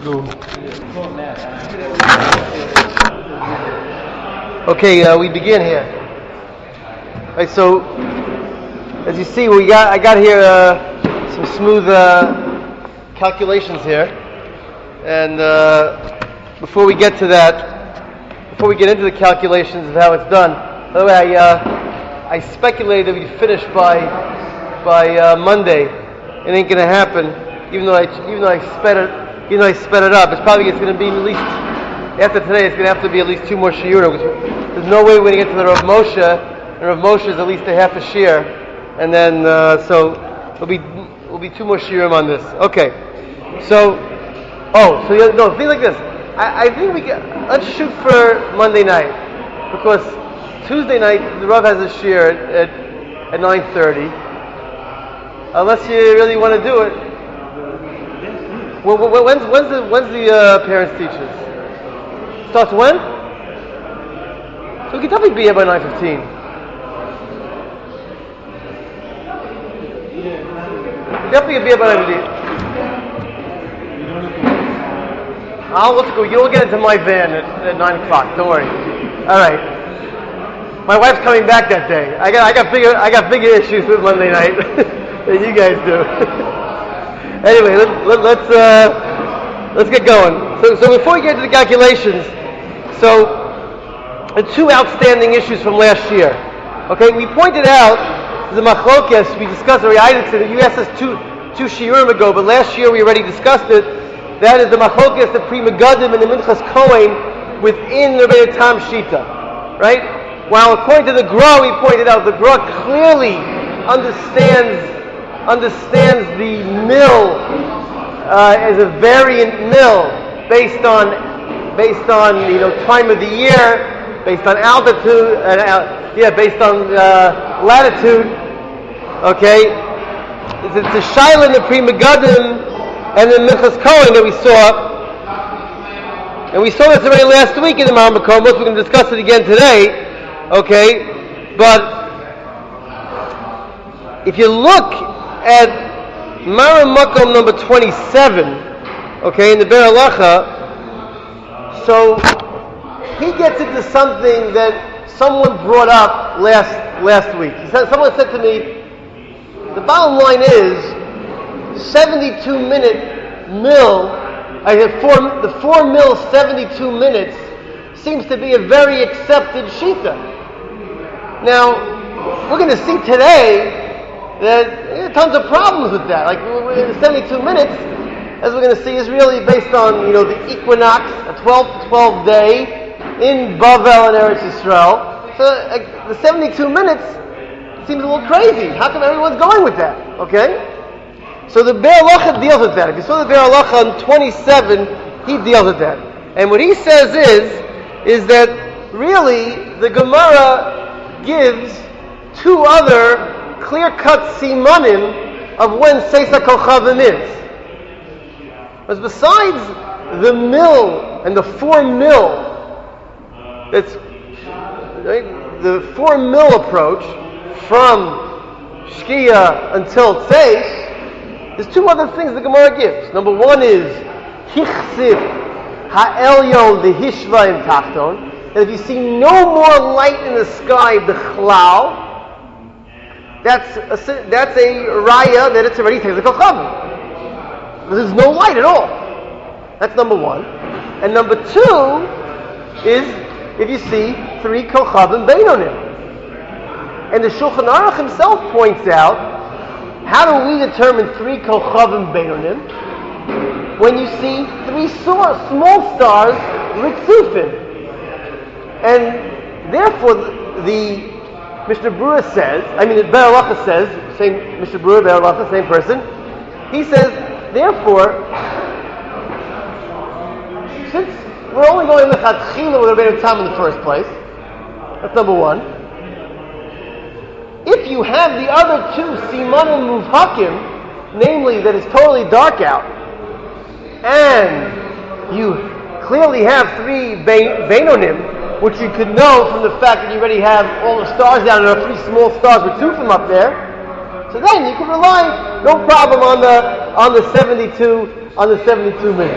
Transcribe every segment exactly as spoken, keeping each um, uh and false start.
Okay, uh, we begin here. All right, so as you see, we got I got here uh, some smooth uh, calculations here, and uh, before we get to that, before we get into the calculations of how it's done, by the way, I uh, I speculated that we'd finish by by uh, Monday. It ain't gonna happen, even though I even though I sped it even though I sped it up. It's probably it's gonna be at least after today. It's gonna have to be at least two more shiurim. There's no way we're gonna get to the Rav Moshe, and Rav Moshe is at least a half a shiur, and then uh, so it'll be will be two more shiurim on this. Okay, so oh, so no, think like this. I, I think we get, let's shoot for Monday night, because Tuesday night the Rav has a shiur at, at, at nine thirty. Unless you really want to do it. Well, when's, when's the when's the uh, parents teachers? Starts when? So we can definitely be here by nine fifteen. Definitely be here by nine fifteen. I'll let's go. You'll get into my van at, at nine o'clock. Don't worry. All right. My wife's coming back that day. I got I got bigger I got bigger issues with Monday night. than you guys do. Anyway, let, let, let's uh, let's get going. So, so before we get to the calculations, so the two outstanding issues from last year. Okay, we pointed out the machlokes. We discussed the Riayitz that you asked us two two shiurim ago, but last year we already discussed it. That is the machlokes, the Pri Megadim and the Minchas Kohen within the Rebbe Tam Shita, right? While according to the Gra, we pointed out the Gra clearly understands. understands the mill uh, as a variant mill based on based on you know time of the year, based on altitude, uh, yeah, based on uh, latitude. Okay, it's, it's a shaila in the Pri Megadim and the Minchas Kohen that we saw, and we saw this already last week in the Maram Makomos. We're going to discuss it again today. Okay, but if you look at Maram Makom number twenty-seven, okay, in the Be'er Halacha, so he gets into something that someone brought up last last week. He said, someone said to me, the bottom line is seventy-two minute mill. I have four the four mil seventy-two minutes seems to be a very accepted shita. Now we're going to see today that there are tons of problems with that. Like in seventy-two minutes, as we're going to see, is really based on you know the equinox, a twelve to twelve day in Bavel and Eretz Yisrael. So like, the seventy-two minutes seems a little crazy. How come everyone's going with that? Okay, so the Be'er Halacha deals with that. If you saw the Be'er Halacha on twenty-seven, he deals with that. And what he says is, is that really the Gemara gives two other clear-cut simanim of when Seisa Kochavim is. Because besides the mill and the four mil, that's right, the four mil approach from Shkia until Tzeis, there's two other things the Gemara gives. Number one is Hichsiv Ha'elyon V'Hishva in Tachton, that if you see no more light in the sky, B'chlal, That's a, that's a raya that it's already Seisa Kochavim. There's no light at all. That's number one. And number two is if you see three Kochavim Beinonim. And the Shulchan Aruch himself points out, how do we determine three Kochavim Beinonim? When you see three small stars, Ritzufim. And therefore the Mister Brewer says, I mean, Be'er Halacha says, same Mister Brewer, Be'er Halacha, same person. He says, therefore, since we're only going to Lechatchila with Rebbeinu Tam in the first place, that's number one. If you have the other two simanim muvhakim, namely that it's totally dark out, and you clearly have three Beinonim, which you could know from the fact that you already have all the stars down there, three small stars with two from up there. So then you can rely, no problem, on the on the seventy-two on the seventy-two minutes.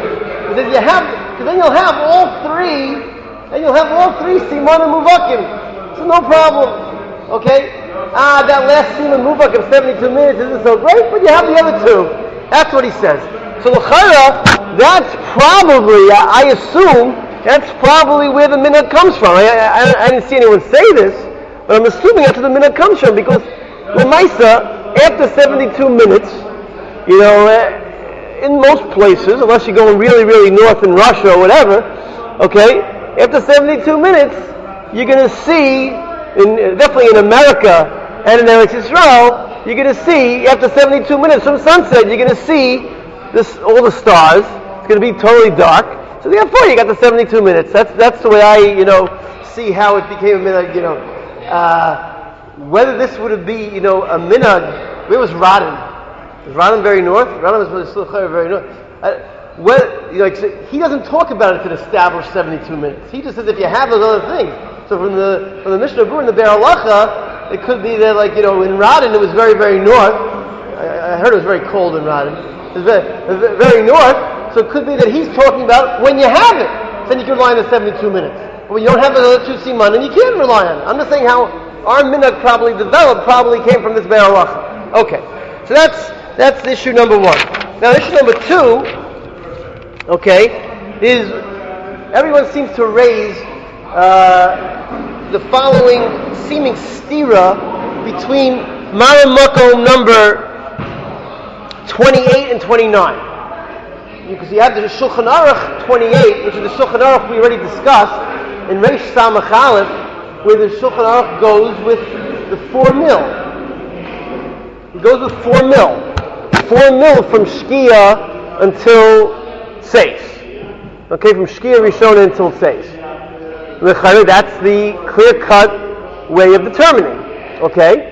Because if you have, because then you'll have all three, and you'll have all three Siman and Muvakim. So no problem. Okay? Ah, that last Siman Muvakim, seventy-two minutes, isn't so great, but you have the other two. That's what he says. So l'chara, that's probably, I, I assume, that's probably where the minhag comes from. I, I, I didn't see anyone say this, but I'm assuming that's where the minhag comes from, because l'maisa, after seventy-two minutes, you know, uh, in most places, unless you're going really, really north in Russia or whatever, okay, after seventy-two minutes, you're going to see, in, definitely in America and in Eretz Yisrael, you're going to see, after seventy-two minutes from sunset, you're going to see this, all the stars. It's going to be totally dark. So therefore, you got the seventy-two minutes. That's that's the way I, you know, see how it became a minhag, you know. Uh, whether this would be, you know, a minhag, where was Radin? Is Radin very north? Radin was still very north. Uh, well, you know, he doesn't talk about it to establish seventy-two minutes. He just says if you have those other things. So from the from the Mishnah Berurah and the Be'er Halacha, it could be that, like, you know, in Radin it was very, very north. I, I heard it was very cold in Radin. It was very, very north. So it could be that he's talking about when you have it. Then you can rely on the seventy-two minutes. But when you don't have the other two siman, then you can't rely on it. I'm just saying how our minhag probably developed probably came from this Be'er Halacha. Okay. So that's that's issue number one. Now issue number two, okay, is everyone seems to raise uh, the following seeming stira between Maram Makom number twenty-eight and twenty-nine. Because you have the Shulchan Aruch twenty-eight, which is the Shulchan Aruch we already discussed, in Reish Samach Aleph, where the Shulchan Aruch goes with the four mil. It goes with four mil. Four mil from Shkia until Seis. Okay, from Shkia Rishon until Seis. That's the clear-cut way of determining. Okay?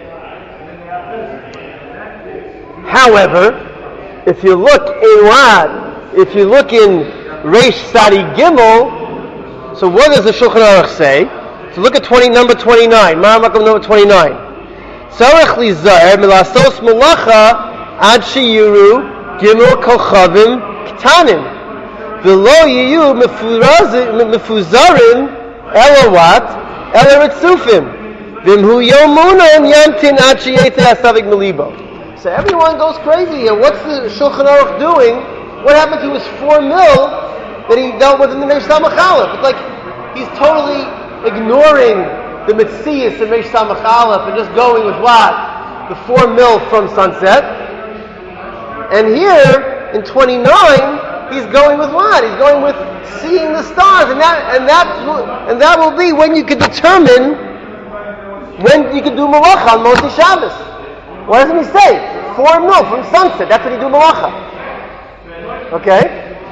However, if you look in what? If you look in Reish Sadi Gimel, so what does the Shulchan Aruch say? So look at twenty, number twenty-nine. Maram Makom number twenty-nine. Tzarech lizaher milasos melacha ad sheyuru gimel kochavim ktanim v'lo yiyu mefuzarim elawat elaritzufim v'imhu yomunam yantin ad sheyeteh asavik melibo. So everyone goes crazy here. What's the Shulchan Aruch doing? What happened to his four mil that he dealt with in the Reish Samach Aleph? It's like he's totally ignoring the Metzias in Reish Samach Aleph and just going with what? The four mil from sunset. And here, in twenty-nine, he's going with what? He's going with seeing the stars. And that and that, and that will be when you can determine when you can do Malacha on Moshe Shabbos. What doesn't he say? Four mil from sunset. That's when you do Malacha. Okay?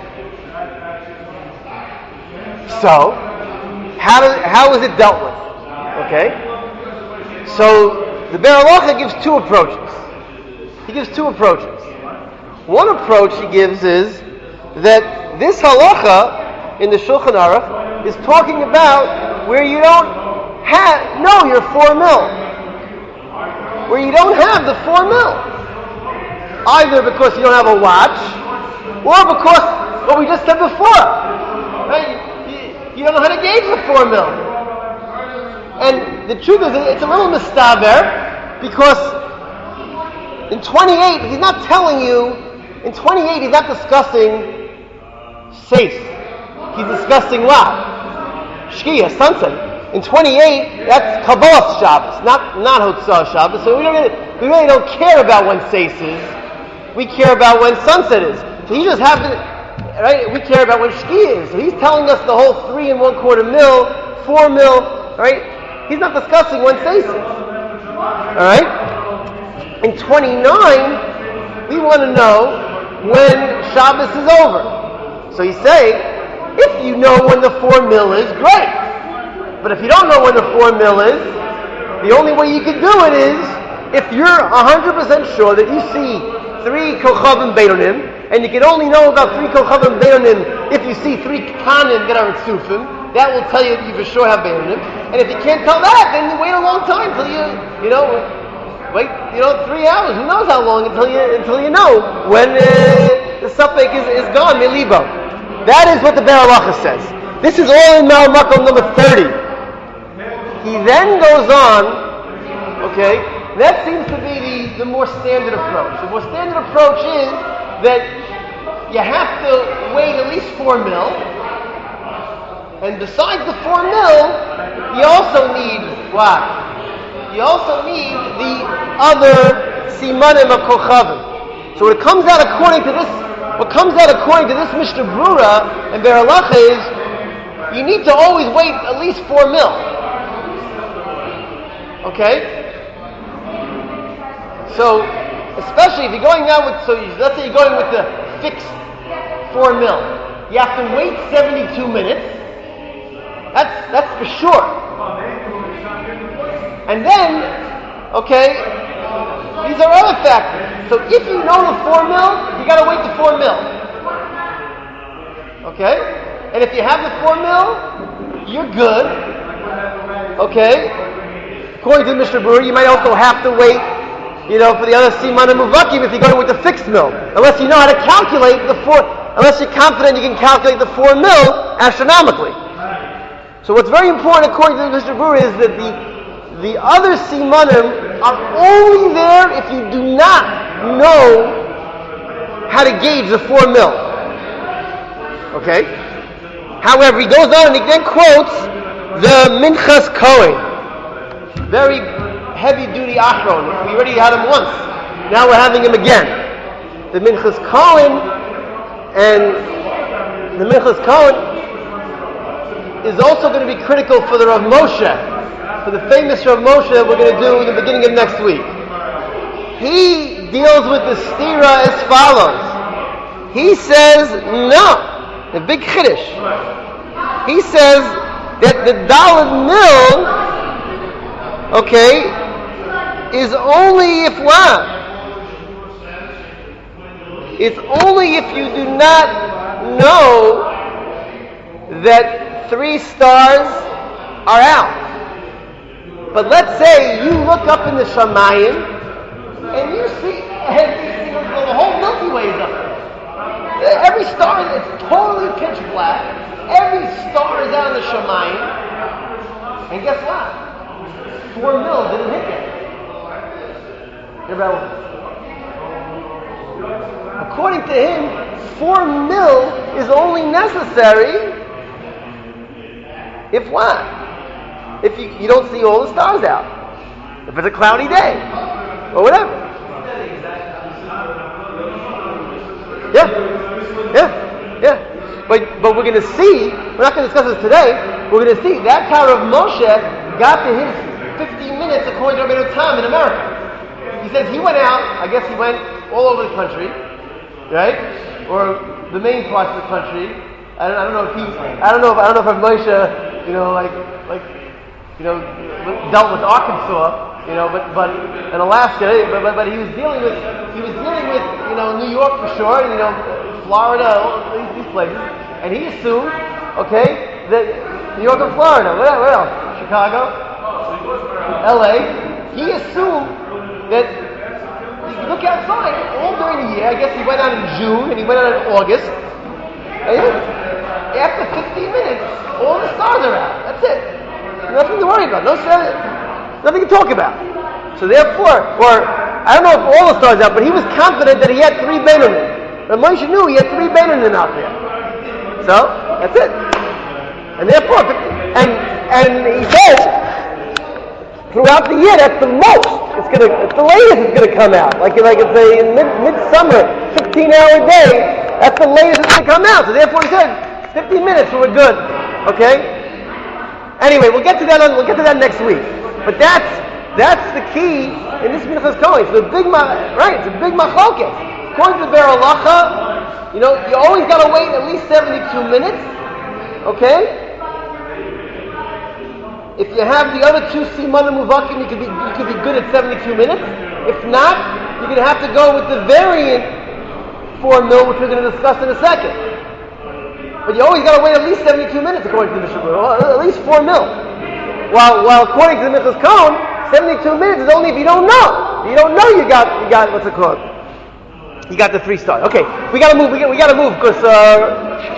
So, how does, how is it dealt with? Okay? So, the Be'er Halacha gives two approaches. He gives two approaches. One approach he gives is that this halacha in the Shulchan Aruch is talking about where you don't have, no, you're four mil. Where you don't have the four mil. Either because you don't have a watch, or because what we just said before, right? You, you don't know how to gauge the four mil. And the truth is, it's a little mistaber, because in twenty-eight, he's not telling you, in twenty-eight, he's not discussing Seis. He's discussing what? Shkia, sunset. In twenty-eight, that's Kabbalah Shabbos, not, not Hotzah Shabbos. So we, don't really, we really don't care about when Seis is. We care about when sunset is. So he just happens, right? We care about when Shkia is. So he's telling us the whole three and one quarter mil, four mil, right? He's not discussing when Seis is. Alright? In twenty-nine, we want to know when Shabbos is over. So he's saying, if you know when the four mil is, great. But if you don't know when the four mil is, the only way you can do it is if you're one hundred percent sure that you see three Kochavim Beinonim, and you can only know about three Kochavim Beinonim if you see three Ketanim that are in Sufim. That will tell you that you for sure have Beinonim. And if you can't tell that, then you wait a long time until you, you know, wait, you know, three hours. Who knows how long until you until you know when uh, the suffix is, is gone, Milibo. That is what the Be'er Halacha says. This is all in Ma'al Makom number thirty. He then goes on, okay, that seems to be the, the more standard approach. The more standard approach is that you have to wait at least four mil, and besides the four mil, you also need what? You also need the other simanim of Kochavim. So what comes out according to this, what comes out according to this Mishnah Brura and Be'er Halacha is, you need to always wait at least four mil. Okay? So, especially if you're going out with, so you, let's say you're going with the fixed four mil. You have to wait seventy-two minutes. That's, that's for sure. And then, okay, these are other factors. So if you know the four mil, you gotta wait the four mil. Okay? And if you have the four mil, you're good. Okay? According to the Mishnah Brura, you might also have to wait, you know, for the other siman and muvakim if you're going with the fixed mil. Unless you know how to calculate the four, unless you're confident you can calculate the four mil astronomically. So what's very important according to the Mishnah Brura is that the the other simanim are only there if you do not know how to gauge the four mil. Okay? However, he goes on and he then quotes the Minchas Kohen. Very heavy-duty Achron. We already had him once. Now we're having him again. The Minchas Kohen and the Minchas Kohen is also going to be critical for the Rav Moshe, for the famous Rav Moshe that we're going to do in the beginning of next week. He deals with the stira as follows. He says, no, the big chiddush. He says that the Daled Mil, okay, is only if what? It's only if you do not know that three stars are out. But let's say you look up in the Shamayim and you see, and you see the whole Milky Way is up there. Every star is totally pitch black. Every star is out in the Shamayim. And guess what? Four mil didn't hit yet. Irrelevant. According to him, four mil is only necessary if what? If you, you don't see all the stars out. If it's a cloudy day. Or whatever. Yeah. Yeah. Yeah. But but we're going to see, we're not going to discuss this today, we're going to see that's how Rav Moshe got to his fifteen minutes according to Rabbeinu Tam in America. He says he went out, I guess he went all over the country, right? Or the main parts of the country. I don't, I don't know if he, I don't know if, I don't know if Rav Moshe, you know, like, like, you know, dealt with Arkansas, you know, but, but, in Alaska, but, but, but he was dealing with, he was dealing with, you know, New York for sure, you know, Florida, these, these places. And he assumed, okay, that New York and Florida, where, where else? Chicago? L A, he assumed that you look outside all during the year. I guess he went out in June and he went out in August. And after fifteen minutes, all the stars are out. That's it. Nothing to worry about. No, nothing to talk about. So therefore, or I don't know if all the stars are out, but he was confident that he had three Beinonim. But Moshe knew he had three Beinonim out there. So that's it. And therefore, and and he said, throughout the year, that's the most. It's gonna, it's the latest it's gonna come out. Like, like it's a in mid midsummer, fifteen-hour day. That's the latest it's gonna come out. So therefore, he said, fifteen minutes, so we're good. Okay. Anyway, we'll get to that. On, we'll get to that next week. But that's that's the key in this Minchas Kohen. So the big ma, right? It's a big machlokes. According to the Be'er Halacha, you know, you always got to wait at least seventy-two minutes. Okay. If you have the other two siman and muvakim, you could be you could be good at seventy-two minutes. If not, you're going to have to go with the variant four mil, which we're going to discuss in a second. But you always got to wait at least seventy-two minutes according to the Mishnah Brura, at least four mil. While while according to the Minchas Kohen, seventy-two minutes is only if you don't know. You don't know you got you got what's it called? You got the three stars. Okay, we got to move. We got we got to move because uh,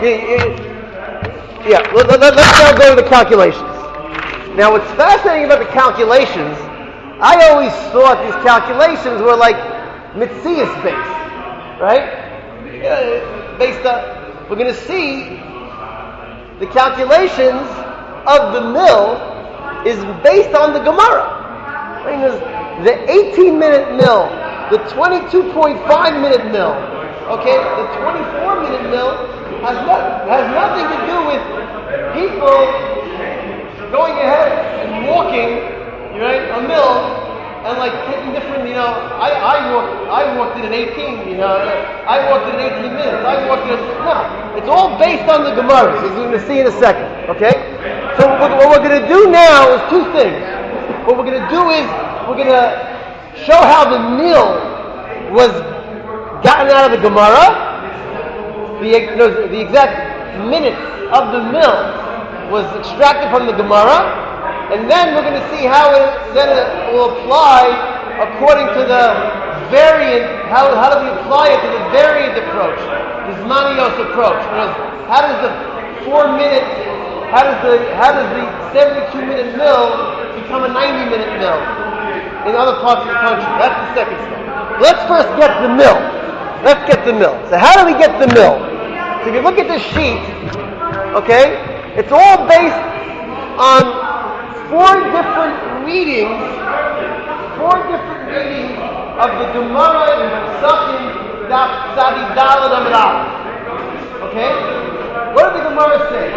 Yeah, let, let, let's now go to the calculations. Now, what's fascinating about the calculations, I always thought these calculations were like Mitzias based, right? Uh, based on, we're going to see the calculations of the mill is based on the Gemara. I mean, the eighteen minute mill, the twenty-two point five minute mill, okay, the twenty-four minute mill has, no, has nothing to do with people going ahead and walking, right, a mill, and like taking different, you know, I, I walked, I walked it in eighteen, you know, I walked it in eighteen minutes, I walked it in, no, it's all based on the Gemara, as we're going to see in a second, okay? So what, what we're going to do now is two things. What we're going to do is, we're going to show how the mill was gotten out of the Gemara, the, no, the exact minutes of the mill was extracted from the Gemara, and then we're going to see how it then it will apply according to the variant, how, how do we apply it to the variant approach, the Zmanios approach. How does the four minute, how does the how does the seventy-two minute mill become a ninety minute mill in other parts of the country? That's the second step. Let's first get the mill. Let's get the mill. So how do we get the mill? So if you look at this sheet, okay, it's all based on four different readings, four different readings of the Gemara in Pesachim Daf Tzadi Daled Amud Aleph. Okay? What did the Gemara say?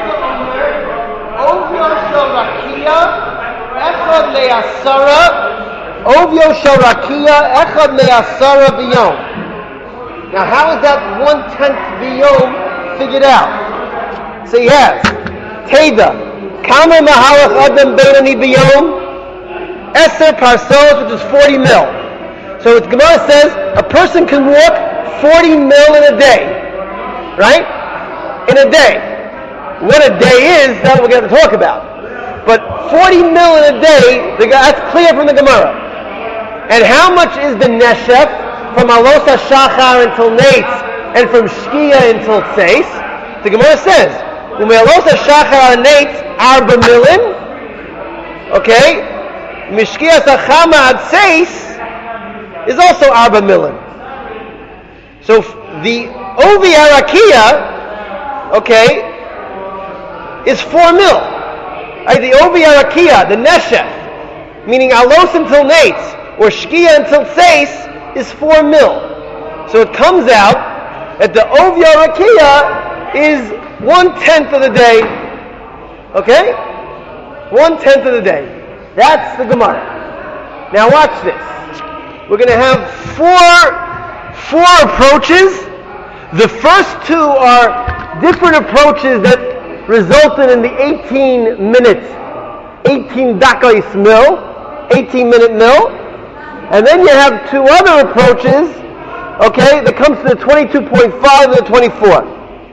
Ovyo shel rakia echad le'asara Ovyo shel rakia echad le'asara b'yom. Now how is that one-tenth b'yom figured out? So he has Teda Kama Mahalach Adam Beinani B'Yom Eser Parsos, which is forty mil. So the Gemara says a person can walk forty mil in a day, right? In a day. What a day is, that's what we're going to talk about. But forty mil in a day, that's clear from the Gemara. And how much is the neshef from Alos HaShachar until Nates and from Shkia until Tzeis? The Gemara says, Umealos HaShachar and Nates arba milin, okay? Mishkia Sachama ad Tzeis is also arba milin. So the Ovi Arakia, okay, is four mil. Right, the Ovi Arakia, the Neshef, meaning Alos until Nates, or Shkia until Tzeis, is four mil. So it comes out that the Ovi Arakia is one-tenth of the day, okay? One-tenth of the day. That's the Gemara. Now watch this. We're going to have four, four approaches. The first two are different approaches that resulted in the eighteen minute, eighteen dakais mill, eighteen minute mill. And then you have two other approaches, okay, that comes to the twenty-two point five and the twenty-four.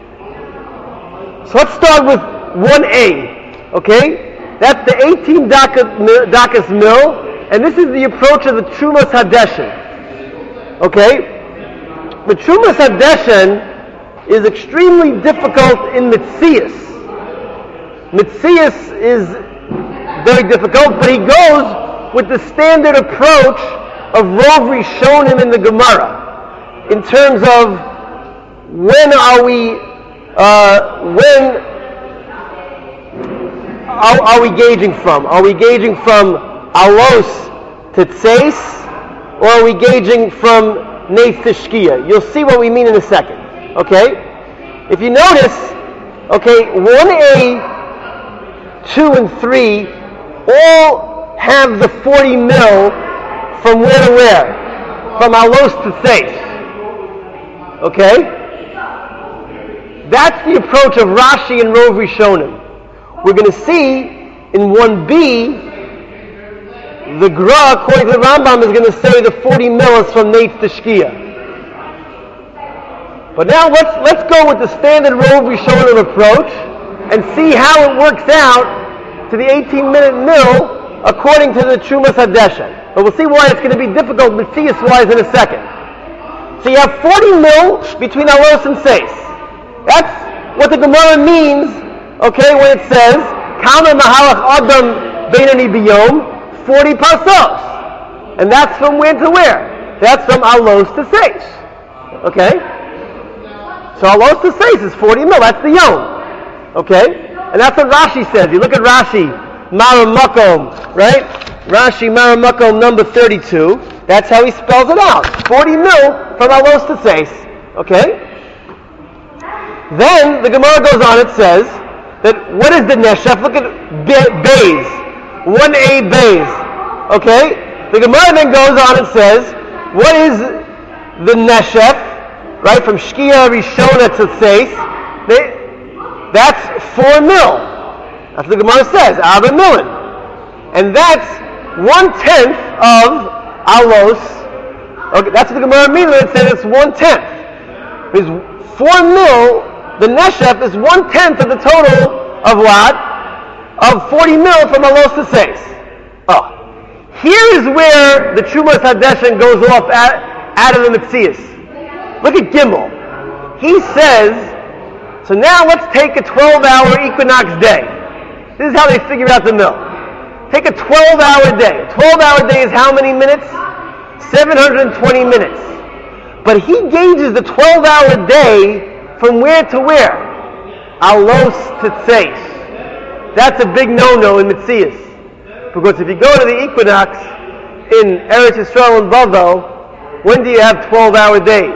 So let's start with one A, okay? That's the eighteen dakas mill, and this is the approach of the Trumas Hadeshen, okay? The Trumas Hadeshen is extremely difficult in Mitzias. Mitzias is very difficult, but he goes with the standard approach of Rov Rishonim in the Gemara, in terms of when are we Uh, when are, are we gauging from? Are we gauging from Alos to Tzeis, or are we gauging from Neis to Shkia? You'll see what we mean in a second. Okay? If you notice, okay, one A, two and three all have the forty mil from where to where? From Alos to Tzeis. Okay? That's the approach of Rashi and Rov Rishonim. We're going to see in one B, the Gra, according to the Rambam, is going to say the forty mil is from Nates to Shkia. But now let's let's go with the standard Rov Rishonim approach and see how it works out to the eighteen minute mill according to the Trumas Hadeshen. But we'll see why it's going to be difficult Mitzias-wise in a second. So you have forty mil between Alos and Seis. That's what the Gemara means, okay, when it says, Kama Mahalach Adam Beinani Biyom, forty pasos. And that's from where to where? That's from Alos to Seish. Okay? So Alos to Seish is forty mil, that's the Yom. Okay? And that's what Rashi says. You look at Rashi, Maramakom, right? Rashi Maramakom number thirty-two. That's how he spells it out. forty mil from Alos to Seish. Okay? Then the Gemara goes on, it says that what is the Neshef? Look at Beis. one A Beis. Okay? The Gemara then goes on and says, what is the Neshef? Right? From Shkia Rishona to Seis. That's four mil. That's what the Gemara says. Arba Milin. And that's one-tenth of Alos. Okay, that's what the Gemara means when it says it's one-tenth. Because four mil, the Neshef is one-tenth of the total of what? Of forty mil from Alos to Seis. Oh. Here is where the Trumas Hadeshen goes off at, out of the Metzias. Look at Gimel. He says, so now let's take a twelve-hour equinox day. This is how they figure out the mill. Take a twelve-hour day. A twelve-hour day is how many minutes? seven hundred twenty minutes. But he gauges the twelve-hour day from where to where? Alos to Tzeis. That's a big no-no in Metzias. Because if you go to the equinox in Eretz Yisrael and Bavel, when do you have twelve-hour days?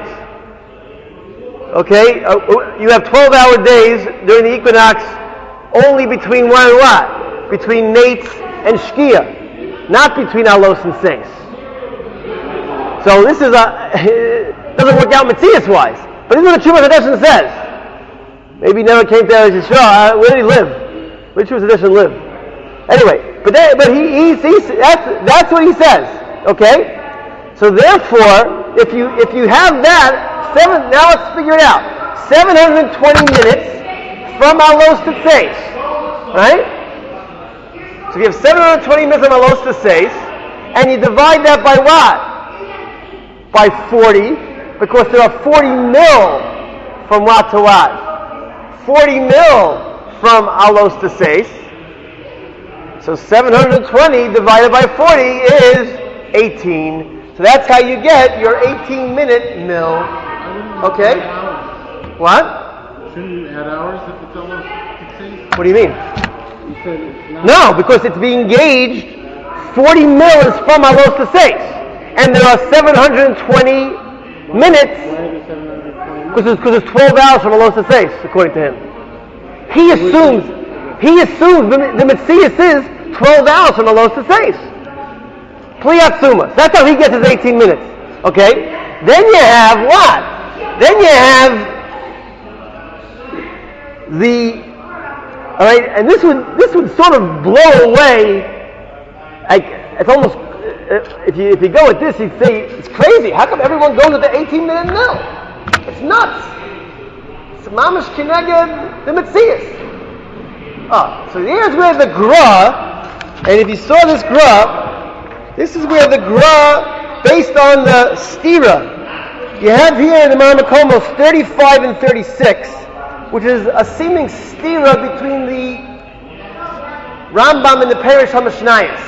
Okay? Uh, you have twelve-hour days during the equinox only between what and what? Between Nates and Shkia. Not between Alos and Seis. So this is a... it doesn't work out Metzias-wise. But this is what the Trumas Hadeshen says. Maybe he never came to Eretz Yisrael. Where did he live? Where did Trumas Hadeshen live? Anyway, but they, but he, he, he that's that's what he says. Okay? So therefore, if you if you have that, seven now let's figure it out. seven hundred twenty minutes from Alos to Seis. Right? So you have seven hundred twenty minutes from Alos to Seis, and you divide that by what? By forty, because there are forty mil from what to what? forty mil from Alos to Seis. So seven hundred twenty divided by forty is eighteen. So that's how you get your eighteen minute mill. Okay? What? Shouldn't you add hours if it's almost sixteen? What do you mean? You said it's not. No, because it's being gauged, forty mil is from Alos to Seis. And there are seven hundred twenty minutes. Why is it seven hundred twenty minutes? Because it's, because it's twelve hours from Alos to Seis, according to him. He assumes, he assumes the, the Metzias is twelve hours from Alos to Seis. Pliyat Sumas. That's how he gets his eighteen minutes. Okay? Then you have what? Then you have the... Alright, and this would this would sort of blow away, like, it's almost, if you if you go with this, you'd say, it's crazy. How come everyone goes with the eighteen minute mill? It's nuts. It's mamash kineged the Metzias. Oh, so here's where the Gra, and if you saw this Gra, this is where the Gra, based on the Stira, you have here in the Maramakomos thirty-five and thirty-six, which is a seeming Stira between the Rambam and the Perish HaMishnayos.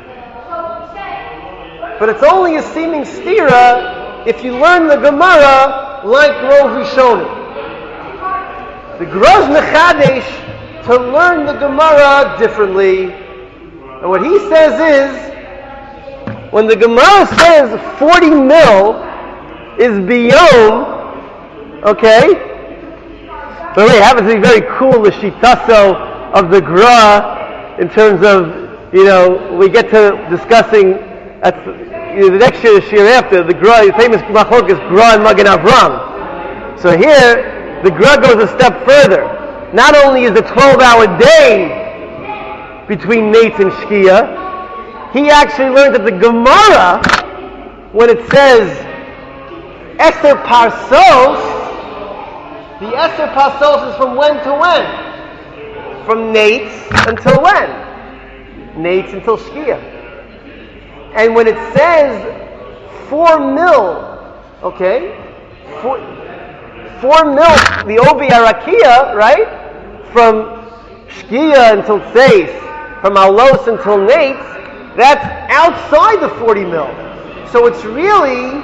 But it's only a seeming Stira if you learn the Gemara like Rov Rishonim. The Gra's Mechadesh to learn the Gemara differently. And what he says is, when the Gemara says forty mil is biyom, okay? But it happens to be very cool, the shitaso of the Gra, in terms of, you know, we get to discussing at you know, the next year, the year after, the Gra, the famous machlok is Gra and Magen Avram. So here, the Gra goes a step further. Not only is it a twelve-hour day between Nates and Shkia, he actually learned that the Gemara, when it says Eser Parsos, the Eser Parsos is from when to when? From Nates until when? Nates until Shkia. And when it says four mil, okay, four, four mil, the Obi Arakia, right? From Shkia until Tzeis, from Alos until Nates, that's outside the forty mil. So it's really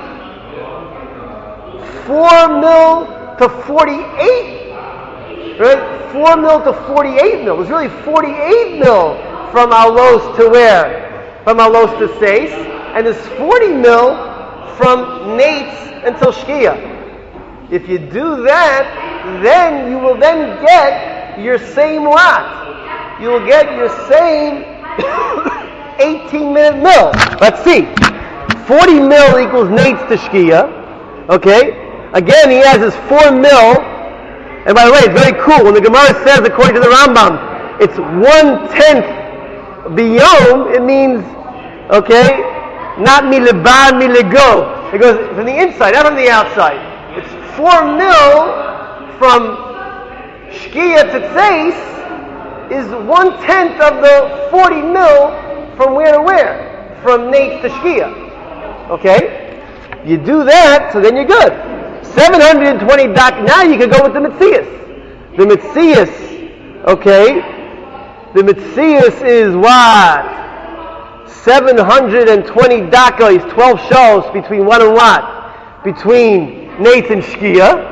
four mil to forty-eight, right? four mil to forty-eight mil. It's really forty-eight mil from Alos to where? From Alos to Tzeis. And there's forty mil from Nates until Shkia. If you do that, then you will then get your same lot. You will get your same eighteen minute mil. Let's see. forty mil equals Nates to Shkia. Okay? Again, he has his four mil. And by the way, it's very cool. When the Gemara says, according to the Rambam, it's one-tenth biyom, it means, okay, not milibad, miligo. It goes from the inside, not from the outside. It's four mil from Shkia to Tzeis is one-tenth of the forty mil from where to where? From Nates to Shkia. Okay? You do that, so then you're good. seven hundred twenty dak. Now you can go with the Metzias. The Metzias, okay? The Metzias is what? seven hundred twenty dakos, twelve shows between what and what? Between Nates and Shkia.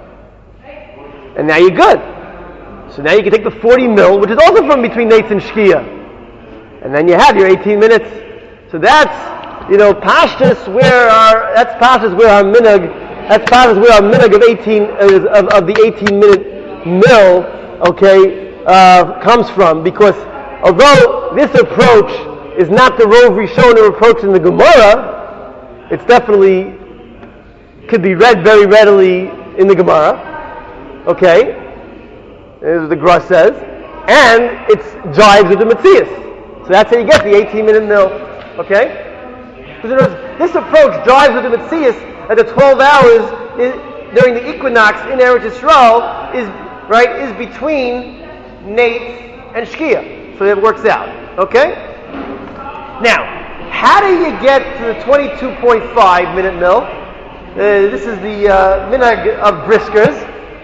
And now you're good. So now you can take the forty mil, which is also from between Nates and Shkia. And then you have your eighteen minutes. So that's, you know, Pashtus where our, that's Pashtus where our minhag, that's Pashtus where our minhag of eighteen, of, of the eighteen minute mil, okay, uh, comes from. Because although this approach is not the Rov Rishonim approach in the Gemara, it's definitely could be read very readily in the Gemara, okay, as the Gra says, and it jives with the Metzias. So that's how you get the eighteen minute mil, okay? Because this approach jives with the Metzias that the twelve hours is, during the equinox in Eretz Yisrael is, right, is between Nates and Shkia. So it works out, okay? Now, how do you get to the twenty-two point five minute mil? Uh, this is the uh, minhag of briskers,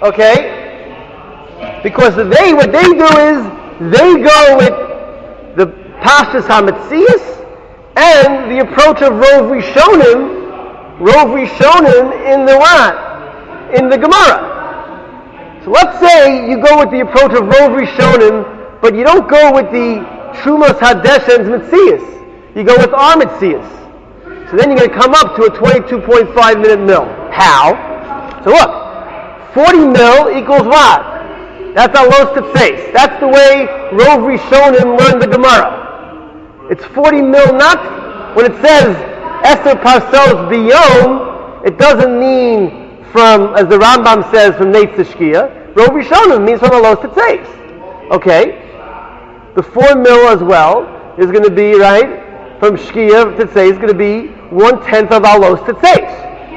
okay? Because they, what they do is they go with the Pashtus HaMetzias and the approach of Rov Rishonim, Rov Rishonim in the what? In the Gemara. So let's say you go with the approach of Rov Rishonim, but you don't go with the Trumas Hadeshen's Metzias. You go with our Metzias. So then you're going to come up to a twenty-two point five minute mil. How? So look, forty mil equals what? That's Alos to Tzeis. That's the way Rov Rishonim learned the Gemara. It's forty mil, not when it says Esther Parsos Biyom, it doesn't mean from, as the Rambam says, from Nates to Shkia. Rov Rishonim means from Alos to Tzeis. Okay? The four mil as well is going to be, right, from Shkia to Tzeis is going to be one-tenth of Alos to Tzeis.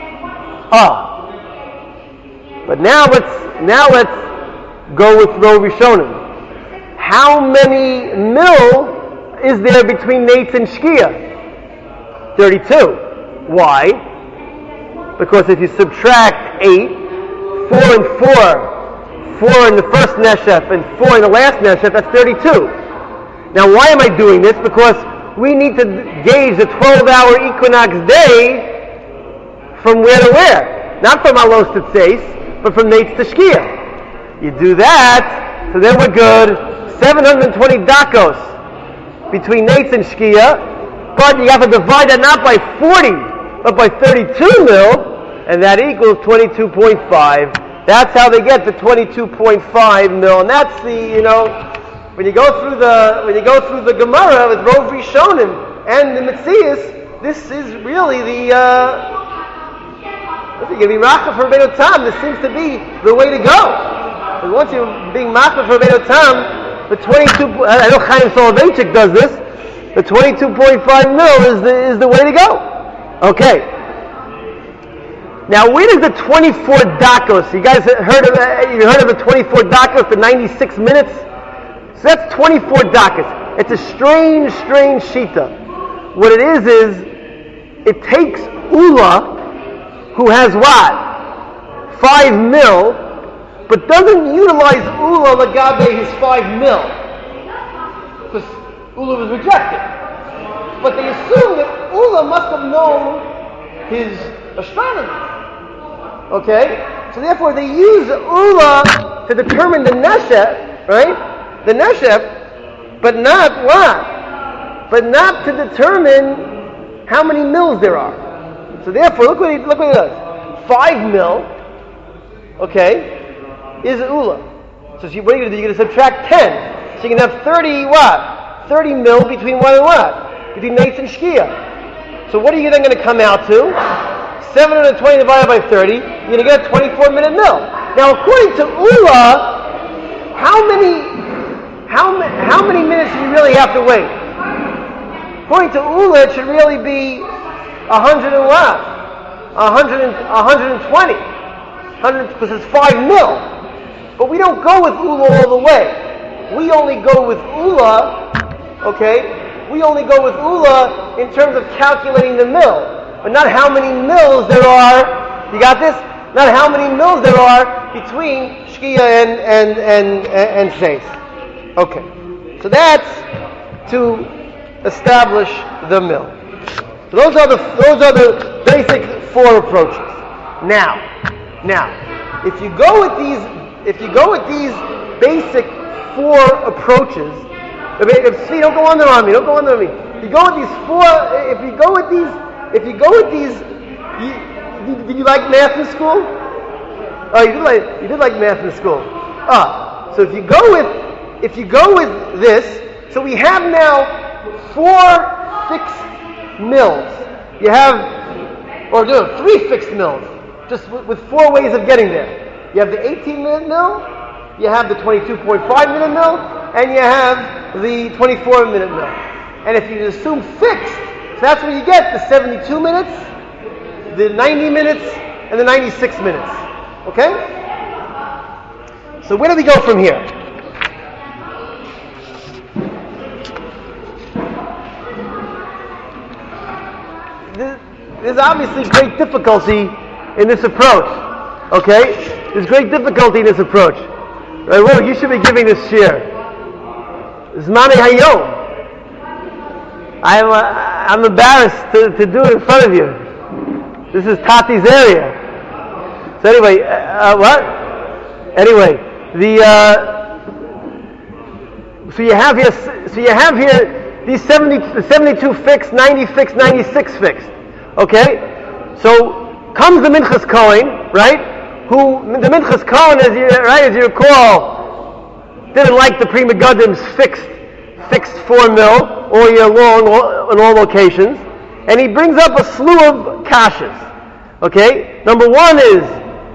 Ah. But now let's, now let's go with Rov Rishonim. How many mil is there between Nates and Shkia? thirty-two. Why? Because if you subtract eight, four and four, four in the first Neshef and four in the last Neshef, that's thirty-two. Now why am I doing this? Because we need to gauge the twelve hour equinox day from where to where. Not from Alos to Tzeis, but from Nates to Shkia. You do that, so then we're good. seven hundred twenty dakos between Nates and Shkia, but you have to divide that not by forty, but by thirty-two mil, and that equals twenty-two point five. That's how they get the twenty-two point five mil, and that's the, you know, when you go through the when you go through the Gemara with Rov Rishonim and the Metzias, this is really the uh, you're going to be Machav for Rabbeinu Tam. This seems to be the way to go. And once you're being Machav for Rabbeinu Tam, the twenty-two. I know Chaim Soloveitchik does this. The twenty-two point five mil is the is the way to go. Okay. Now, where does the twenty-four dakos? You guys heard of uh, you heard of the twenty-four dakos, the ninety-six minutes? So that's twenty-four dakos. It's a strange, strange shita. What it is is it takes Ula, who has what? five mil, but doesn't utilize Ula Lagabe his five mil, because Ula was rejected. But they assume that Ula must have known his astronomy. Okay? So therefore they use Ula to determine the Neshef, right? The Neshef, but not what? But not to determine how many mils there are. So therefore, look what he, look what he does. Five mil, okay, is Ula. So she, what are you going to do? You're going to subtract ten. So you can have thirty what? thirty mil between what and what? Between Nates and Shkia. So what are you then going to come out to? seven hundred twenty divided by thirty, you're going to get a twenty-four minute mil. Now according to Ula, how many, how, how many minutes do you really have to wait? According to Ula, it should really be a hundred and what? A hundred and a hundred and twenty. Hundred because it's five mil. But we don't go with Ula all the way. We only go with Ula, okay? We only go with Ula in terms of calculating the mil, but not how many mils there are. You got this? Not how many mils there are between Shkia and and and and, and Seis. Okay. So that's to establish the mil. So those are the those are the basic four approaches. Now, now, if you go with these, if you go with these basic four approaches, if, if see, don't go under on me, don't go under on me. If you go with these four, if you go with these, if you go with these, you, did, did you like math in school? Oh, you did like you did like math in school. Ah, so if you go with, if you go with this, so we have now four fixed mils. You have, or no, three fixed mils, just with, with four ways of getting there. You have the eighteen minute mil, you have the twenty-two point five minute mil, and you have the twenty-four minute mil. And if you assume fixed, so that's what you get, the seventy-two minutes, the ninety minutes, and the ninety-six minutes. Okay? So where do we go from here? There's obviously great difficulty in this approach. Okay? There's great difficulty in this approach. Right? Well, you should be giving this shir. Zmane Hayom. I'm, uh, I'm embarrassed to, to do it in front of you. This is Tati's area. So anyway, uh, what? Anyway, the uh, so you have here, so you have here these seventy, seventy-two fixed, ninety fixed, ninety-six fixed. Okay, so comes the Minchas Kohen, right? Who the Minchas Kohen, as you right as you recall, didn't like the Pri Megadim's fixed, fixed four mil all year long in all locations, and he brings up a slew of kashas. Okay, number one is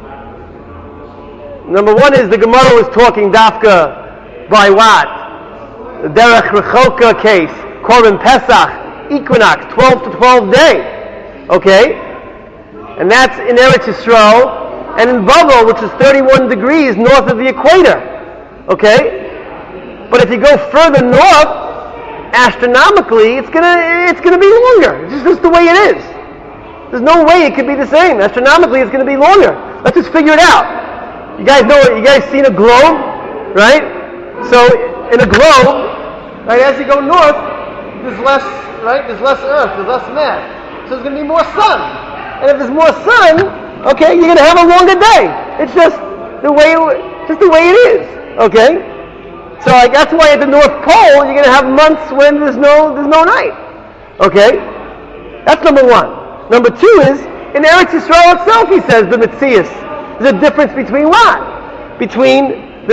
number one is the Gemara was talking dafka by what? The Derech Rechoka case, Korban Pesach, Equinox, twelve to twelve day. Okay? And that's in Eretz Yisrael, and in Babel, which is thirty-one degrees north of the equator. Okay? But if you go further north, astronomically, it's gonna it's gonna be longer. It's just the way it is. There's no way it could be the same. Astronomically, it's gonna be longer. Let's just figure it out. You guys know it. You guys seen a globe, right? So in a globe, right, as you go north, there's less, right? There's less Earth, there's less mass. So there's going to be more sun. And if there's more sun, okay, you're going to have a longer day. It's just the way it, just the way it is. Okay? So like, that's why at the North Pole you're going to have months when there's no there's no night. Okay? That's number one. Number two is in Eretz Yisrael itself, he says the Metzias. There's a difference between what? Between the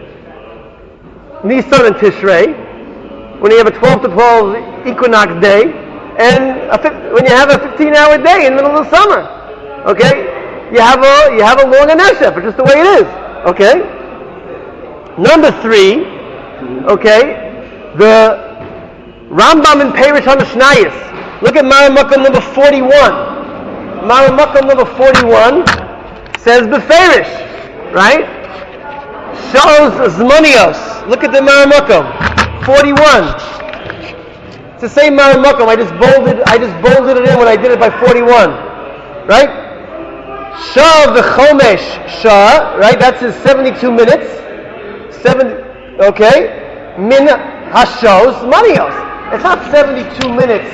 Nisan and Tishrei, when you have a twelve to twelve equinox day, and a, when you have a fifteen hour day in the middle of the summer, okay, you have a you have a longer neshef, but just the way it is, okay. Number three, okay, the Rambam in Perish HaMishnayos. Look at Maramukam number forty-one. Maramukam number forty-one says Beferish, right? Shows Zmonios. Look at the Maramukam forty-one. It's the same Maramukam. I just bolded. I just bolded it in when I did it by forty-one, right? Shah v'chomesh Shah, right? That's his seventy-two minutes. Seven, okay. Min hashos manios. It's not seventy-two minutes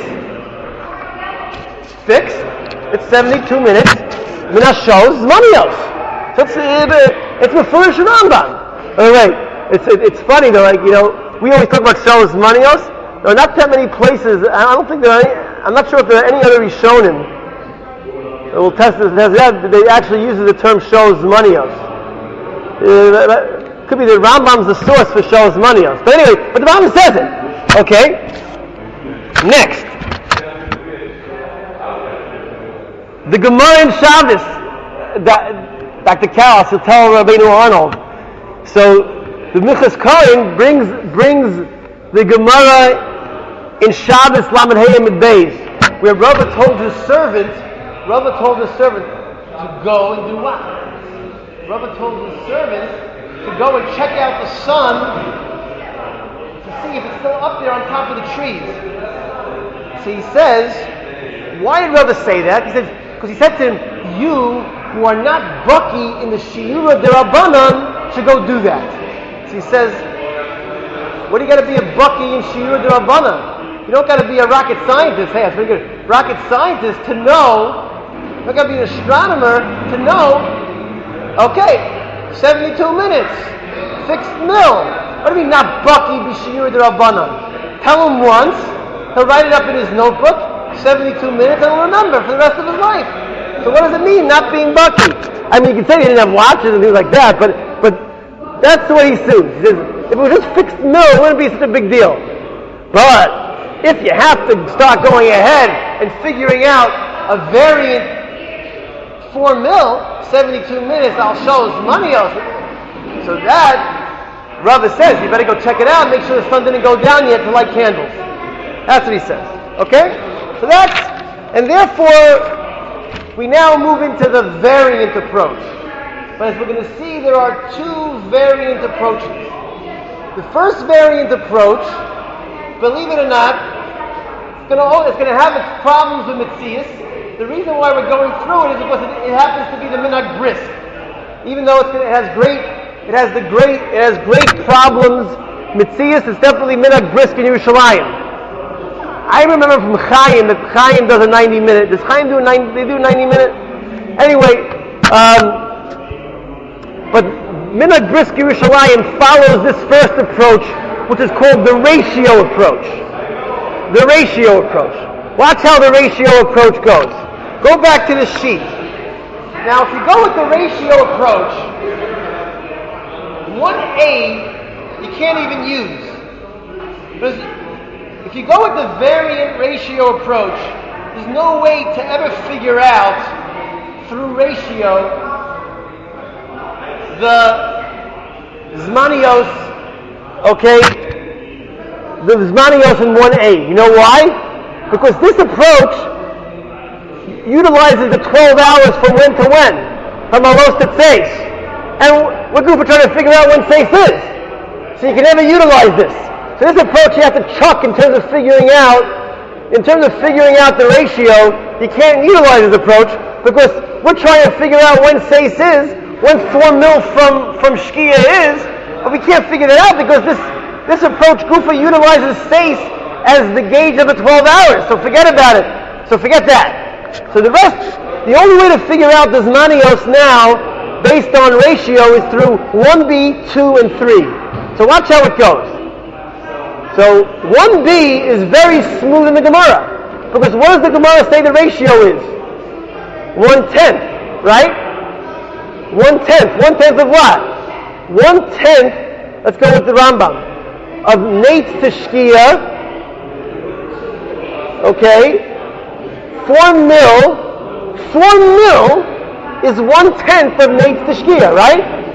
fixed. It's seventy-two minutes. Min hashos manios. So it's uh, it's mefurish Rambam. Oh wait, it's it, it's funny though. Like you know, we always talk about shos manios. There are not that many places. I don't think there are any. I'm not sure if there are any other Rishonim. We'll test this. They actually use the term shows manios. Uh, could be the Rambam's the source for shows manios. But anyway, but the Rambam says it. Okay. Next, the Gemara in Shabbos. Doctor Karas will tell Rabbeinu Arnold. So the Minchas Kohen brings brings the Gemara in Shabbos Lamed Hey Amid Beis, where Rava told his servant. Rava told his servant to go and do what? Rava told his servant to go and check out the sun to see if it's still up there on top of the trees. So he says, why did Rava say that? He says, because he said to him, you who are not Baki in the Shiura Derabanan should go do that. So he says, what do you got to be a Baki in Shiura Derabanan? You don't got to be a rocket scientist. Hey, that's pretty good. Rocket scientist to know. You don't got to be an astronomer to know. Okay, seventy-two minutes, fixed mill. What do you mean not Baki b'shiyur d'Rabbanan? Tell him once. He'll write it up in his notebook. seventy-two minutes, and he'll remember for the rest of his life. So what does it mean not being Baki? I mean, you can say he didn't have watches and things like that, but but that's the way he sues. He says, if it was just fixed mill, it wouldn't be such a big deal. But if you have to start going ahead and figuring out a variant four mil, seventy-two minutes, I'll show us money else. So that, Rava says, you better go check it out, make sure the sun didn't go down yet to light candles. That's what he says. Okay? So that's, and therefore, we now move into the variant approach. But as we're going to see, there are two variant approaches. The first variant approach, believe it or not, it's going to, it's going to have its problems with Metzius. The reason why we're going through it is because it, it happens to be the Minhag Brisk. Even though it's gonna, it has great, it has the great, it has great problems. Metzius is definitely Minhag Brisk in Yerushalayim. I remember from Chaim that Chaim does a ninety minute. Does Chaim do a ninety? They do a ninety minute. Anyway, um, but Minhag Brisk Yerushalayim follows this first approach, which is called the ratio approach. The ratio approach. Watch how the ratio approach goes. Go back to the sheet. Now, if you go with the ratio approach, one A you can't even use. Because if you go with the variant ratio approach, there's no way to ever figure out through ratio the Zmanios, okay, the Zmanios in one A. You know why? Because this approach utilizes the twelve hours from when to when, from Alos to Tzeis. And we're good for trying to figure out when Tzeis is. So you can never utilize this. So this approach you have to chuck in terms of figuring out, in terms of figuring out the ratio, you can't utilize this approach because we're trying to figure out when Tzeis is, when four mil from, from Shkia is, but we can't figure that out because this, this approach Gufa utilizes Tzeis as the gauge of the twelve hours. So forget about it. So forget that. So the rest, the only way to figure out the Zmanios now, based on ratio, is through one B, two, and three. So watch how it goes. So one B is very smooth in the Gemara. Because what does the Gemara say the ratio is? One-tenth, right? One-tenth. One-tenth of what? One-tenth, let's go with the Rambam, of Nate to Shkia, okay? Four mil, four mil is one-tenth of Nate to Shkia, right?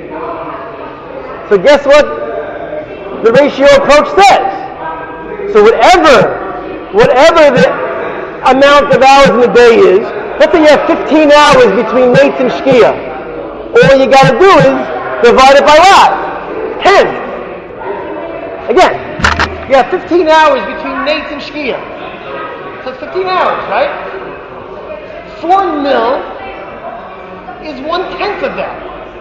So guess what the ratio approach says? So whatever, whatever the amount of hours in the day is, let's say you have fifteen hours between Nate and Shkia. All you got to do is divide it by what? ten. Again, you have fifteen hours between Nate and Shkia. So it's fifteen hours, right? Four mil is one-tenth of that.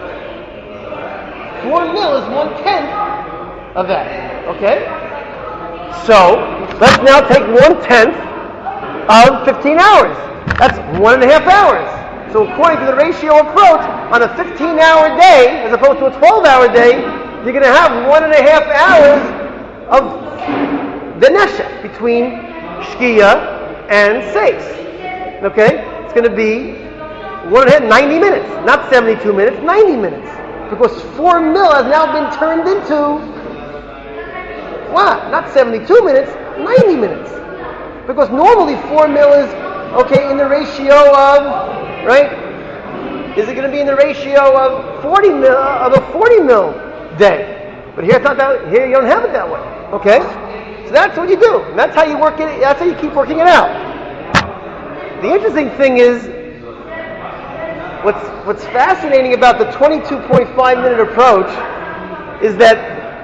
Four mil is one-tenth of that. Okay? So, let's now take one-tenth of fifteen hours. That's one and a half hours. So according to the ratio approach, on a fifteen-hour day, as opposed to a twelve-hour day, you're going to have one and a half hours of the neshek between shkia and seis. Okay? It's going to be one and a half, ninety minutes. Not seventy-two minutes, ninety minutes. Because four mil has now been turned into what? Not seventy-two minutes, ninety minutes. Because normally four mil is, okay, in the ratio of, right? Is it going to be in the ratio of forty mil, of a forty mil day? But here it's not that, here you don't have it that way. Okay? So that's what you do. And that's how you work it, that's how you keep working it out. The interesting thing is, what's what's fascinating about the twenty-two point five minute approach is that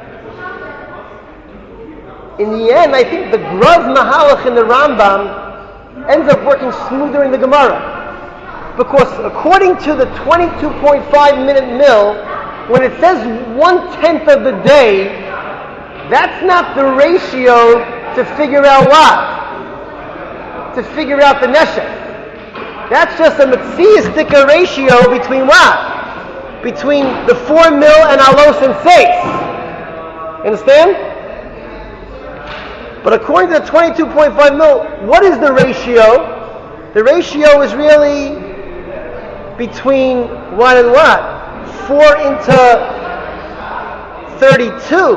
in the end, I think the Graz Mahalach in the Rambam ends up working smoother in the Gemara. Because according to the twenty-two point five minute mill, when it says one-tenth of the day, that's not the ratio to figure out what? To figure out the neshek. That's just a metziastika ratio between what? Between the four mil and alos and seis. Understand? But according to the twenty-two point five mil, what is the ratio? The ratio is really between what and what? four into thirty-two.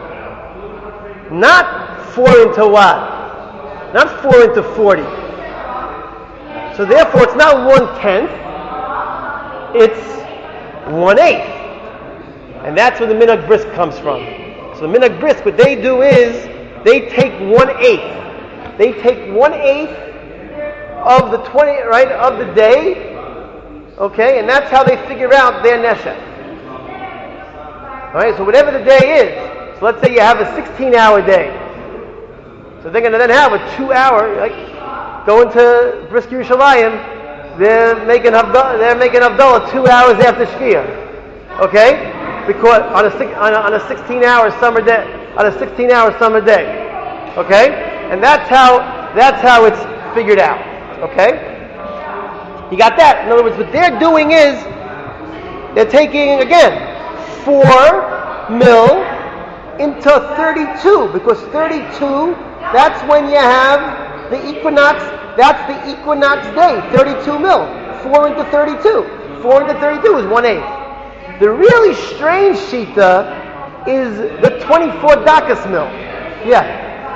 Not four into what? Not four into forty. So therefore it's not one-tenth, it's one-eighth. And that's where the minhag brisk comes from. So the minhag brisk, what they do is, they take one-eighth. They take one-eighth of the twenty, right, of the day, okay, and that's how they figure out their neshek. Alright, so whatever the day is, so let's say you have a sixteen-hour day. So they're going to then have a two-hour, like, going to Brisk Yerushalayim, they're making Havdalah, they're making Havdalah two hours after Shkia. Okay? Because on a, on a, on a sixteen-hour summer day, on a sixteen-hour summer day. Okay? And that's how, that's how it's figured out. Okay? You got that? In other words, what they're doing is, they're taking, again, four mil into thirty-two, because thirty-two, that's when you have the equinox, that's the equinox day, thirty-two mil. four into thirty-two. four into thirty-two is one-eighth. The really strange shita is the twenty-four dakas mil. Yeah.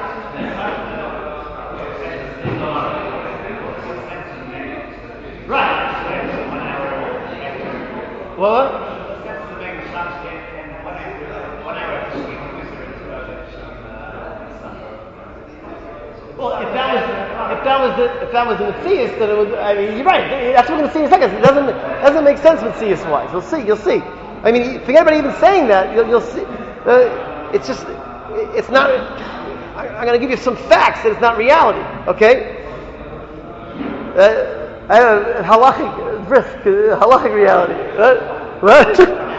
Right. What? Well, if that was if that was the if that was the Matthias, then it was. I mean, you're right. That's what we're going to see in a second. It doesn't doesn't make sense Matthias wise. You'll see. You'll see. I mean, forget about even saying that. You'll, you'll see. Uh, it's just. It's not. I'm going to give you some facts that it's not reality. Okay. Uh, I have halachic risk, halachic reality. What?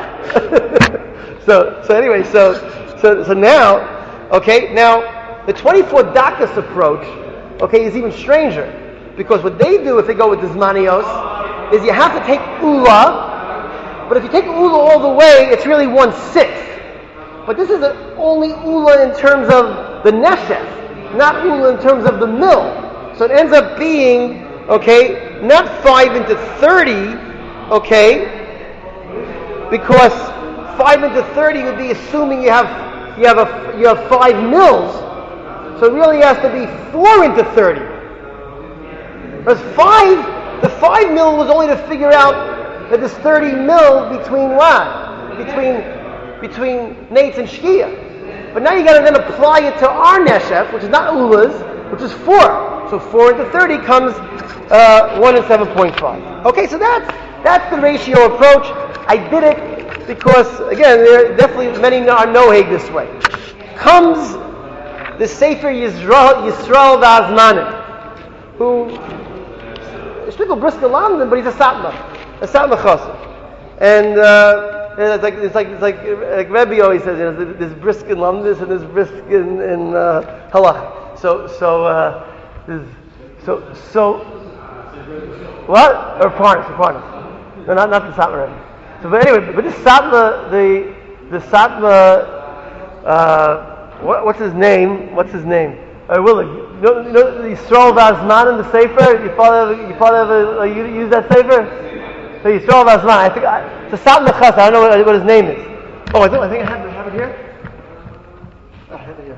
so so anyway, so so so now, okay, now. The twenty-four dakas approach, okay, is even stranger. Because what they do if they go with the Zmanios is you have to take Ula, but if you take Ula all the way, it's really one-sixth. But this is a, only Ula in terms of the Neshef, not Ula in terms of the mill. So it ends up being, okay, not five into thirty, okay, because five into thirty would be assuming you have you have a you have five mills. So it really has to be four into thirty. Because five, the five mil was only to figure out that there's thirty mil between what? Between between Nates and Shkia. But now you got to then apply it to our Neshef, which is not Ula's, which is four. So four into thirty comes uh, one and seven point five. Okay, so that's that's the ratio approach. I did it because again, there are definitely many are noheg this way. Comes the Sefer Yisrael, Yisrael V'Azmanim, who Shtickle Brisker London, but he's a Satmar. a Satmar Chassid. And uh, it's like it's like it's like like Rebbe always says, you know, there's brisk in Lamdus and there's brisk in, in uh, Halach. So so uh, there's, so so what or Parnas or Parnas? No, not not the Satmar Rebbe. So but anyway, but this Satmar the the Satmar uh, what, what's his name? What's his name? Uh, Willig. You know, you know the Yisrael Vazman in the Sefer. You father you father ever uh, you use that Sefer? So Yisrael Vazman, I think I, it's a Satmar Chassid. I don't know what, what his name is. Oh, I think I think I have, I have it here. Oh, I have it here.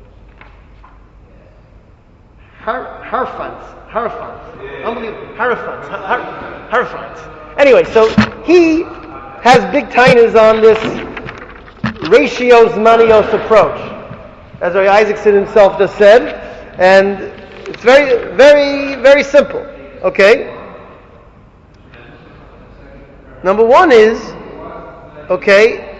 Har Harfans, Harfans, unbelievable. Harfans, Har Harfans. Anyway, so he has big tainas on this ratios manios approach, as Rabbi Isaacson himself just said, and it's very, very, very simple. Okay. Number one is, okay,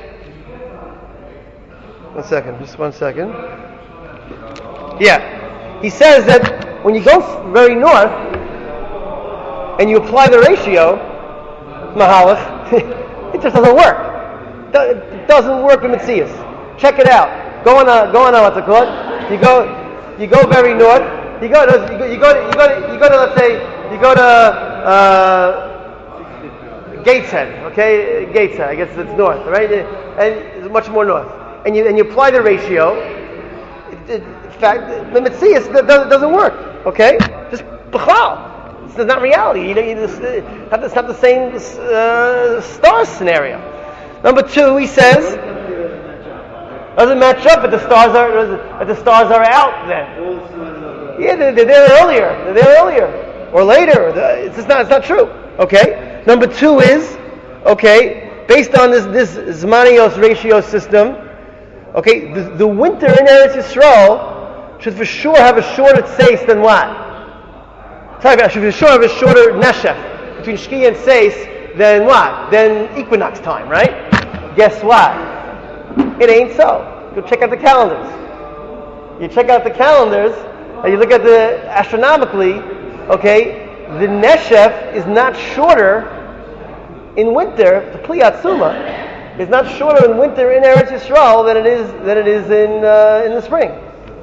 one second, just one second. Yeah, he says that when you go very north and you apply the ratio, Mahalach, it just doesn't work. It doesn't work in Metzias. Check it out. Go on, a, go on, a, what's it called? You go, you go very north. You go, to, you go, you go, to, you go, to, you go to, let's say, you go to. Uh, Gateshead, okay, Gateshead. I guess it's north, right? And it's much more north. And you and you apply the ratio. It, it, in fact, the Metzias it doesn't work. Okay, just b'chal. It's not reality. You know, you just have it's not the same uh, star scenario. Number two, he says, doesn't match up, but the stars are but the stars are out then. Yeah, they're, they're there earlier. They're there earlier or later. It's just not. It's not true. Okay. Number two is, okay, based on this this Zmanios ratio system, okay, the, the winter in Eretz Yisrael should for sure have a shorter tzeis than what? Sorry, should for sure have a shorter neshef between Shki and Seis than what? Than equinox time, right? Guess what? It ain't so. Go check out the calendars. You check out the calendars, and you look at the astronomically, okay, the neshef is not shorter in winter. The Pli Atzuma is not shorter in winter in Eretz Yisrael than it is than it is in uh, in the spring.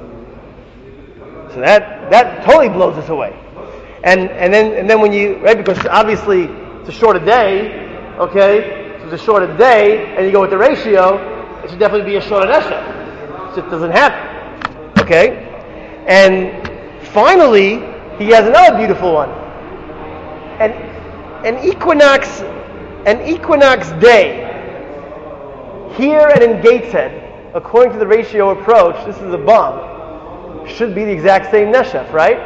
So that that totally blows us away. And and then and then when you right because obviously it's a shorter day, okay, so it's a shorter day, and you go with the ratio, it should definitely be a shorter neshef. It just doesn't happen. Okay, and finally he has another beautiful one. An, an equinox, an equinox day here and in Gateshead, according to the ratio approach, this is a bomb, should be the exact same neshef, right?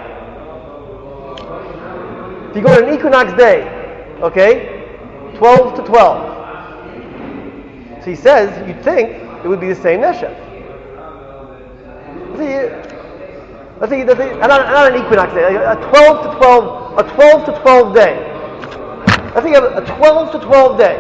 If you go to an equinox day, okay, twelve to twelve. So he says you'd think it would be the same neshef. Let's see, let's see, let's see not, not an equinox day, a twelve to twelve. A twelve to twelve day. I think a twelve to twelve day.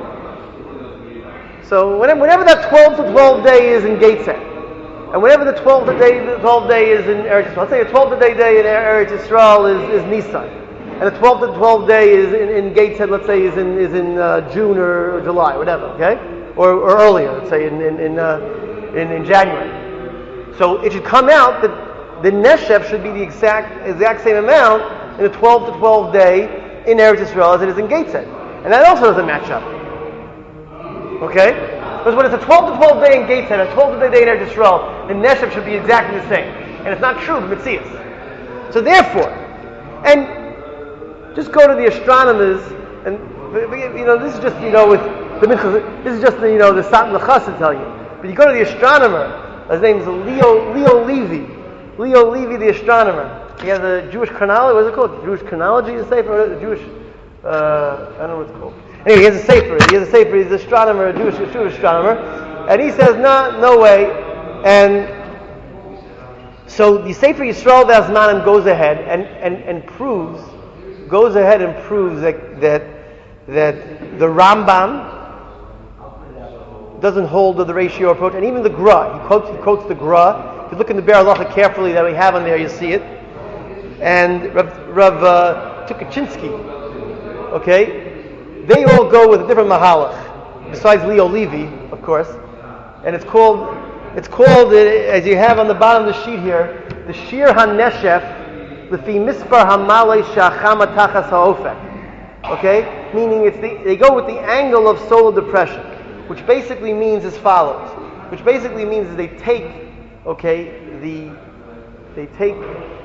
So whenever, whenever that twelve to twelve day is in Gateshead, and whenever the twelve to day, the twelve day is in Eretz Yisrael, let's say a twelve to day day in Eretz Yisrael is, is Nisan, and a twelve to twelve day is in, in Gateshead, let's say is in is in uh, June or July, whatever, okay, or, or earlier, let's say in in in, uh, in in January. So it should come out that the neshef should be the exact exact same amount in a twelve to twelve day in Eretz Yisrael as it is in Gateshead. And that also doesn't match up. Okay? Because when it's a twelve to twelve day in Gateshead, a twelve to twelve day in Eretz Yisrael, the neshef should be exactly the same. And it's not true in Metzias. So therefore, and just go to the astronomers, and you know, this is just, you know, with the this is just the, you know, the Satmar Chassid tell you. But you go to the astronomer, his name is Leo Leo Levy. Leo Levy, the astronomer. He has a Jewish chronology. What is it called? Jewish chronology is a sefer. Jewish. Uh, I don't know what it's called. Anyway, he has a sefer. He has a sefer. He's an astronomer, a Jewish, a Jewish astronomer, and he says, "No, no way." And so the Sefer Yisrael V'Azmanim goes ahead and, and, and proves, goes ahead and proves that that that the Rambam doesn't hold to the ratio approach, and even the Gra. He quotes he quotes the Gra. If you look in the Be'er Halacha carefully that we have on there, you see it. And Rav, Rav uh, Tukachinsky, okay, they all go with a different mahalach, besides Leo Levi, of course. And it's called, it's called, uh, as you have on the bottom of the sheet here, the Shir HaNeshef, L'fi Mispar HaMalei Sha'achama Tachas HaOfek. Okay? Meaning it's the, they go with the angle of solar depression, which basically means as follows. Which basically means that they take, okay, the, they take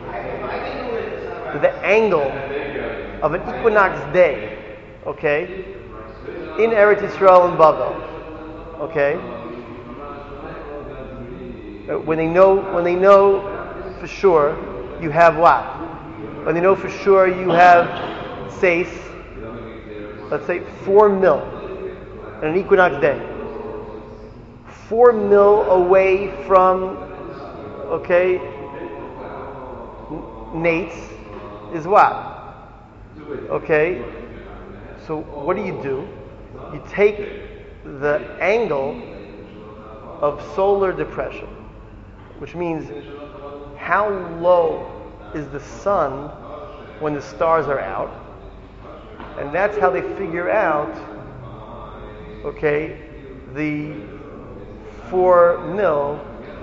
the angle of an equinox day, okay, in Eretz Yisrael and Bavel, okay. When they know, when they know for sure, you have what? When they know for sure you have, say, let's say four mil on an equinox day, four mil away from, okay, Nates is what? Okay, so what do you do? You take the angle of solar depression, which means how low is the sun when the stars are out, and that's how they figure out, okay, the four mil,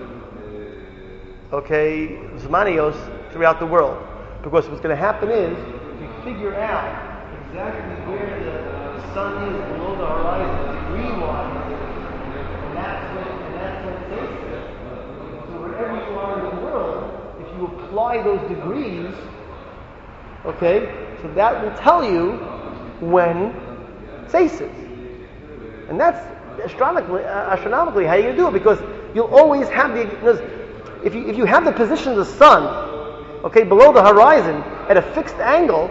okay, Zmanios throughout the world. Because what's going to happen is, you figure out exactly where the sun is below the horizon, degree-wise, and that's when, and that's when it takes. So wherever you are in the world, if you apply those degrees, okay, so that will tell you when Seis is. And that's astronomically, uh, astronomically how you're going to do it, because you'll always have the, because if you, if you have the position of the sun, okay, below the horizon at a fixed angle,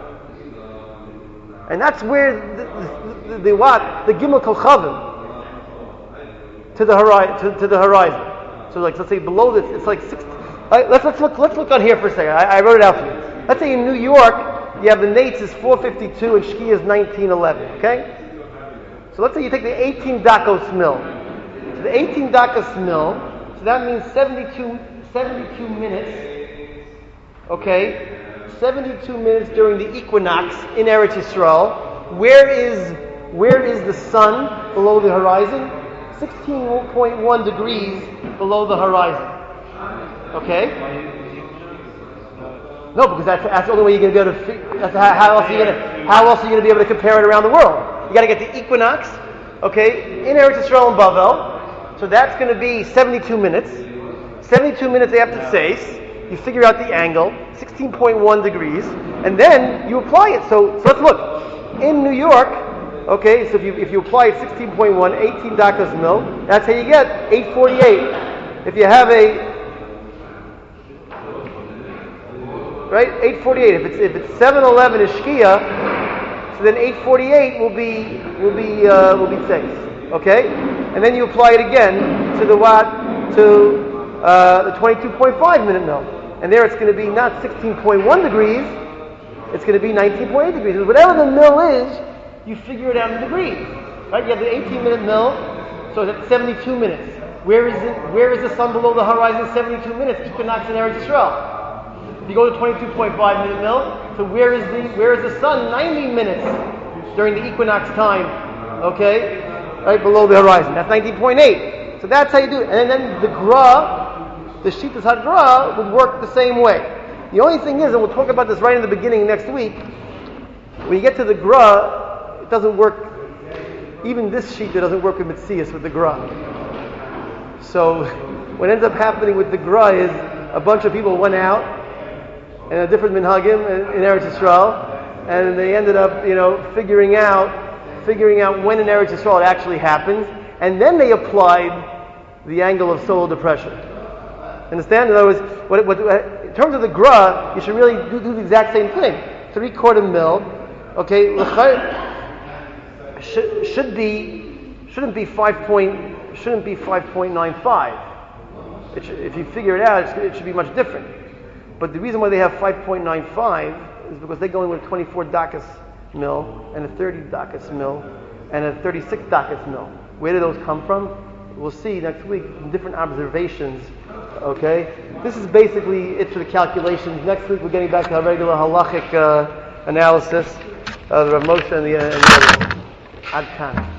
and that's where the, the, the, the what? The Gimel Kochavim to the horizon, to, to the horizon. So like, let's say below this, it's like six. Right, let's let's look let's look on here for a second. I, I wrote it out for you. Let's say in New York, you have the Nates is four fifty-two and Shkia is nineteen eleven. Okay. So let's say you take the eighteen Dakos mil. So the eighteen Dakos mil. So that means seventy-two, seventy-two minutes. Okay, seventy-two minutes during the equinox in Eretz Yisrael. Where is where is the sun below the horizon? sixteen point one degrees below the horizon. Okay? No, because that's, that's the only way you're going to be able to figure. That's how, how else are you going to how else are you going to be able to compare it around the world? You got to get the equinox, okay, in Eretz Yisrael and Bavel. So that's going to be seventy-two minutes. seventy-two minutes after Seis. You figure out the angle, sixteen point one degrees, and then you apply it. So, so let's look. In New York, okay, so if you if you apply it sixteen point one, eighteen Dakos mil, that's how you get eight forty-eight. If you have a, right, eight forty-eight. If it's if it's seven eleven is Shkia, so then eight forty-eight will be will be uh, will be six. Okay, and then you apply it again to the what to uh, the twenty-two point five minute mil. And there it's going to be not sixteen point one degrees, it's going to be nineteen point eight degrees. Whatever the mil is, you figure it out in degrees. Right? You have the eighteen minute mil, so that's seventy-two minutes. Where is it? Where is the sun below the horizon? seventy-two minutes. Equinox in Eretz Yisrael. If you go to twenty-two point five minute mil, so where is the where is the sun? ninety minutes during the equinox time. Okay? Right below the horizon. That's nineteen point eight. So that's how you do it. And then the Gra, the Shitas Hadra would work the same way. The only thing is, and we'll talk about this right in the beginning next week, when you get to the Gra, it doesn't work, even this sheet, it doesn't work with Metzias with the Gra. So what ends up happening with the Gra is a bunch of people went out and a different minhagim in, in Eretz Yisrael, and they ended up, you know, figuring out, figuring out when in Eretz Yisrael it actually happens, and then they applied the angle of solar depression. Understand? In other words, what, what, in terms of the Gra, you should really do, do the exact same thing. Three quarter mil, okay, should, should be shouldn't be five point shouldn't be five point nine five. It should, if you figure it out, it's, it should be much different. But the reason why they have five point nine five is because they go in with a twenty-four Dakos mil and a thirty Dakos mil and a thirty-six Dakos mil. Where do those come from? We'll see next week in different observations. Okay, this is basically it for the calculations. Next week we're getting back to our regular halachic uh, analysis. uh, the Rav Moshe and the, and the others. Ad Kan.